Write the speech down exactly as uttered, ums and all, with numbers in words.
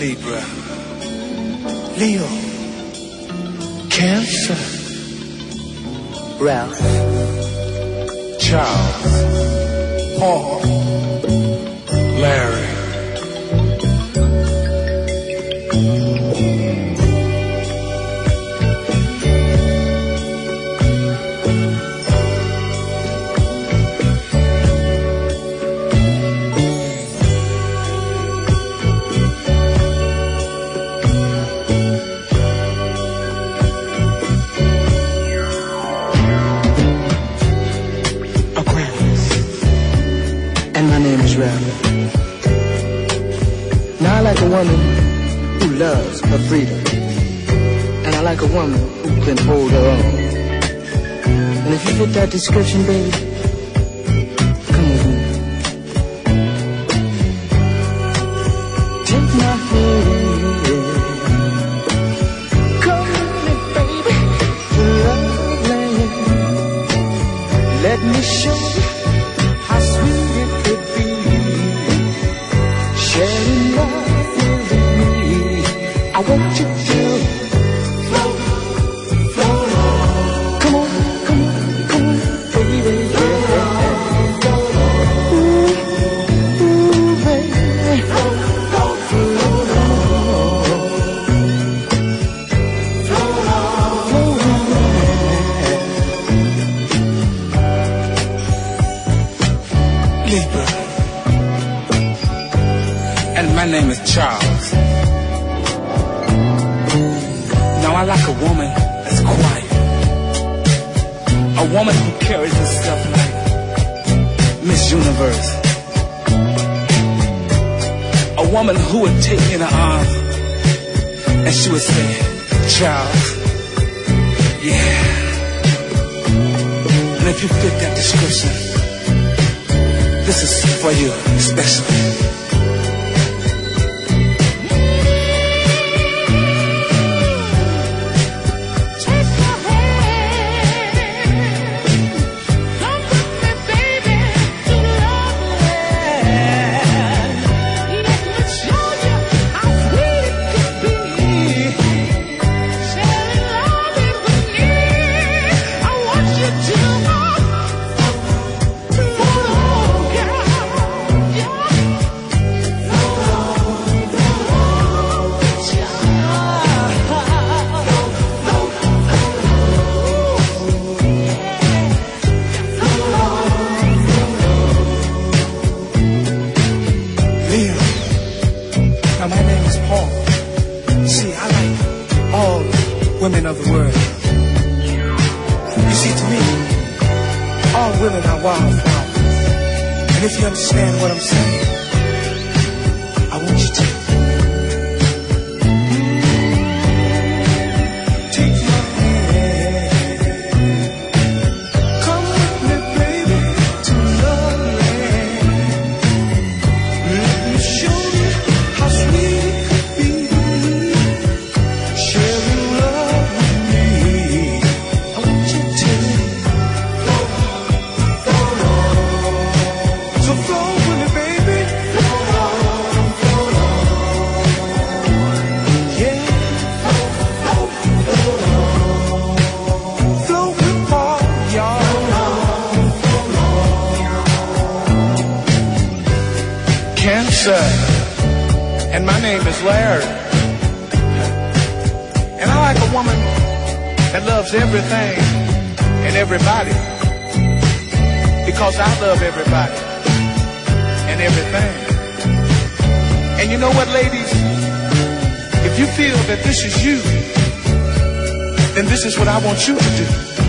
Libra, Leo, Cancer, Ralph, Charles, Paul, Larry. Now I like a woman who loves her freedom, and I like a woman who can hold her own. And if you fit that description, baby, come with me. Take my hand, come with me, baby, to love land. Let me show you how sweet it could be. Sharing love with me, I want you to float, float on. Come on, come on, come on, baby, yeah. Ooh, ooh, baby, float, float, float on, float on, float on. Libra. And my name is Charles. Now I like a woman that's quiet, a woman who carries herself like Miss Universe, a woman who would take me in her arms and she would say, Charles, yeah. And if you fit that description, this is for you especially. Now my name is Paul. See, I like all women of the world. You see, to me, all women are wildflowers. And if you understand what I'm saying, I want you to take my hand. Come with me, baby, to love land. Let me show you how sweet it could be, sharing love with me. I want you to float, float on. So float with me, baby. Float on, float on. Yeah. Float, float on. Float with Paul, y'all. Cancer. And my name is Larry. And I like a woman that loves everything and everybody, because I love everybody and everything. And you know what, ladies? If you feel that this is you, then this is what I want you to do.